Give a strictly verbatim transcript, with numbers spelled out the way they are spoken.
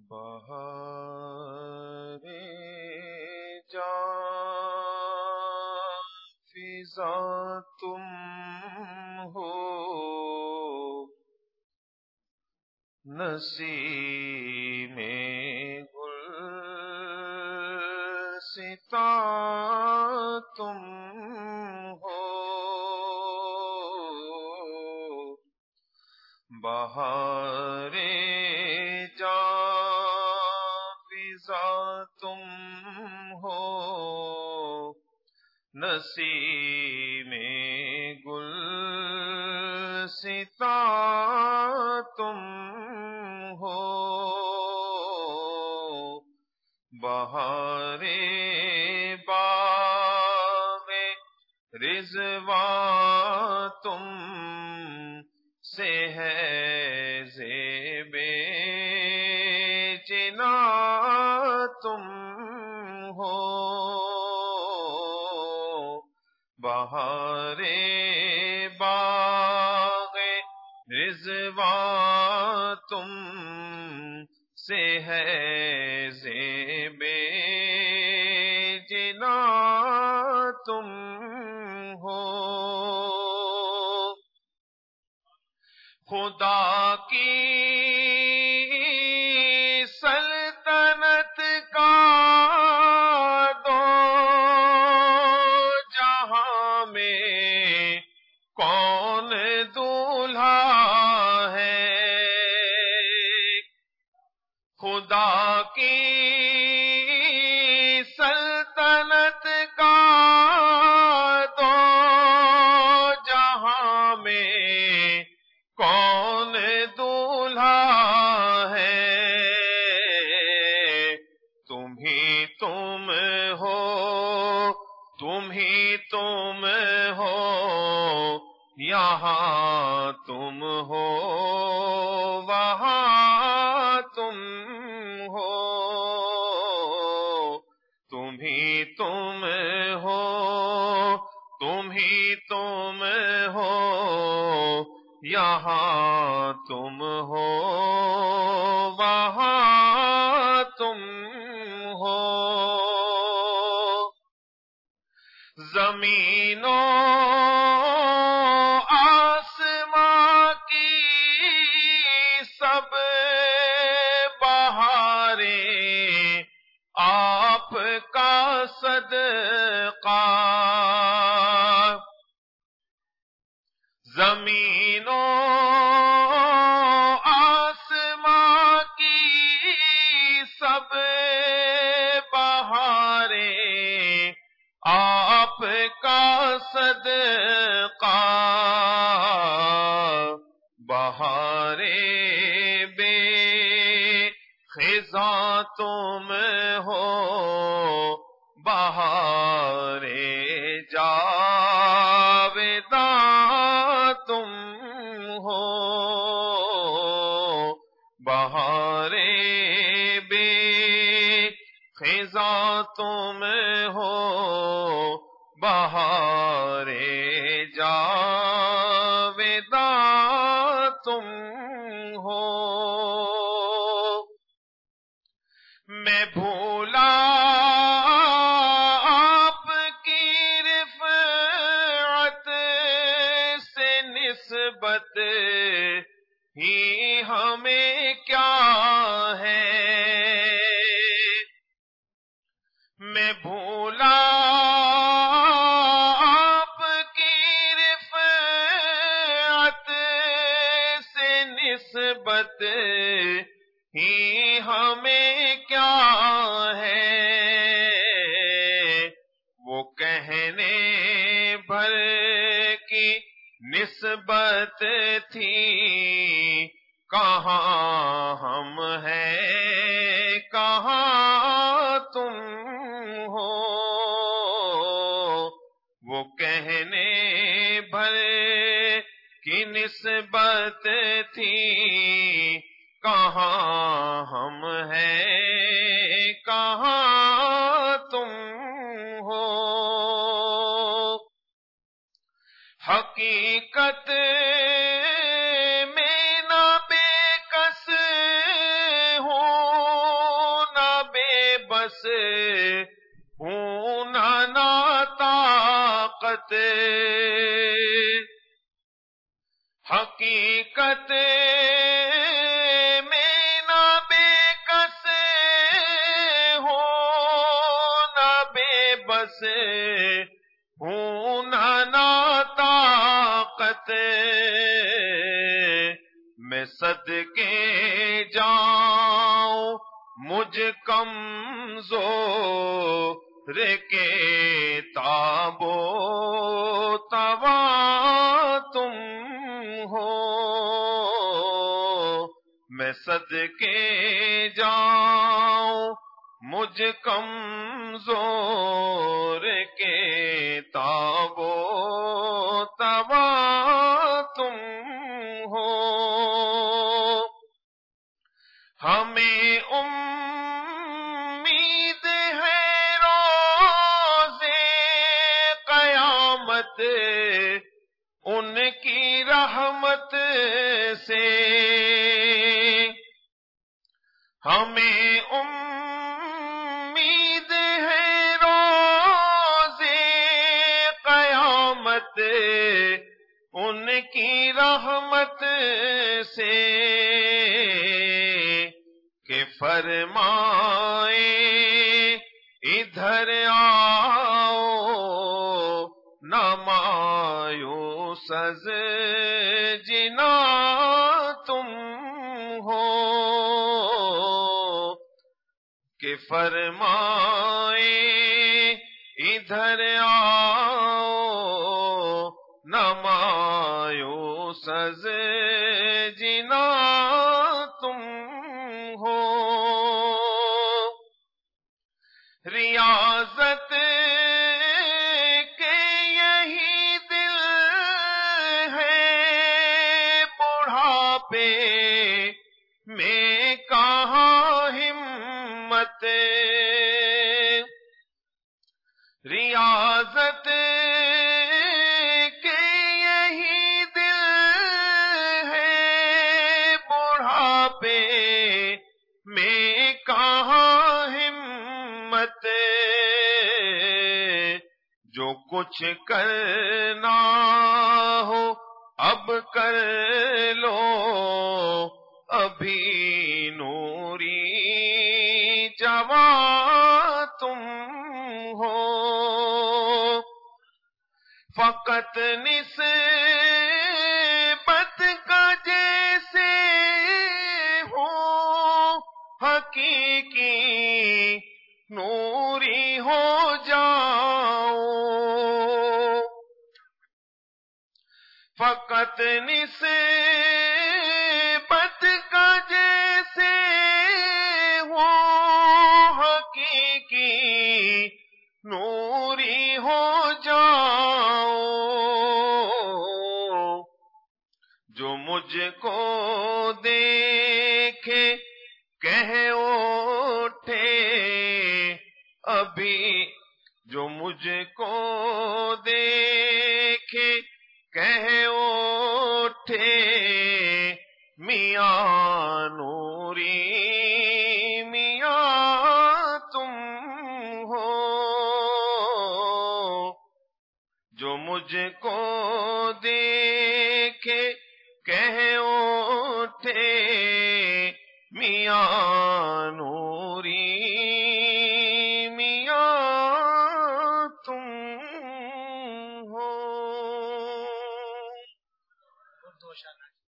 بہار جاں فضا تم ہو، نسیم گلستاں تم ہو، بہار تم ہو، نسیم گلستاں تم ہو، بہار باغ رضوان تم سے ہے، زیب جنا تم ہو، بہار باغ رضوان تم سے ہے، زیب جنا تم ہو، خدا کی سلطنت کا دو جہاں میں کون دولہا ہے، خدا کی سلطنت کا دو جہاں میں کون دولہا ہے، تم ہی تم ہو، تم ہی تم ہو، یہاں تم ہو، وہاں تم ہو، تم ہی تم ہو، تم ہی تم ہو، یہاں تم ہو، وہاں تم ہو، زمین و آسمان کی سب بہاریں آپ کا صدقہ، زمین و آسمان کی سب بہاریں آپ کا صدقہ، بہار بے خزاں تم ہو، بہار جاویداں تم ہو، بہار بے خزاں تم ہو، بہار جاویداں تم ہو، میں بھولا آپ کی رفعت سے نسبت ہی ہمیں کیا ہے، میں بھولا آپ کی رفعت سے نسبت ہی ہمیں کیا ہے، وہ کہنے بھر کی نسبت تھی، کہاں ہم ہیں کہاں تم ہو، وہ کہنے بھر کی نسبت تھی، کہاں ہم ہیں کہاں تم ہو، حقیقت میں نہ بے کس ہوں حقیقت میں نہ بے کس ہو نہ بے بس ہوں نہ ناطاقت میں صدقے جاؤں مجھ کمزور کے تابو توا تم ہو میں صدقے جاؤں مجھ کمزور کے تابو توا تم ہو ہمیں امید ہے روزے قیامت ان کی رحمت سے ہمیں امید ہے روزے قیامت ان کی رحمت سے کہ فرمائے ادھر آؤ نہ مایوس از جنا تم ہو کہ فرمائے ادھر آؤ نہ مایوس از جنا تم ہو ریاضت کے یہی دل ہے بڑھاپے میں کہاں ہمت ریاضت کے یہی دل ہے بڑھاپے میں کہاں ہمت جو کچھ کرنا ہو اب کر لو ابھی نوری جوان تم ہو فقط نسبت کا جیسے ہو حقیقی نوری ہو جاؤ فقط نسبت کا جیسے ہو حقیقی نوری ہو جاؤ جو مجھ کو دیکھے کہہ اٹھے ابھی جو مجھ کو دیکھے کہہ اٹھے میاں نوری میاں تم ہو جو مجھ کو دیکھے کہہ اٹھے میاں نوری میاں تم ہو